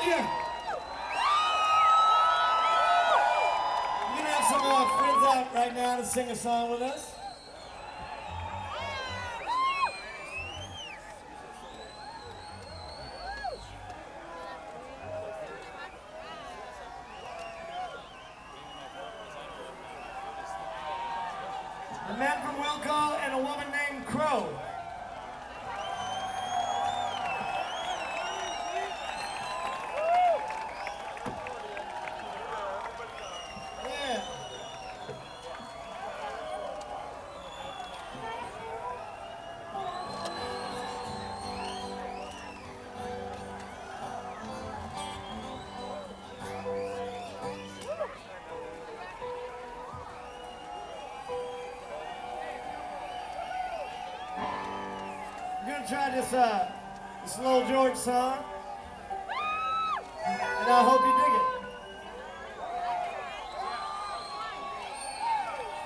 you. We're gonna have some friends out right now to sing a song with us. A man from Will Call and a woman named Crow. Yeah. We're gonna try this Lil George song.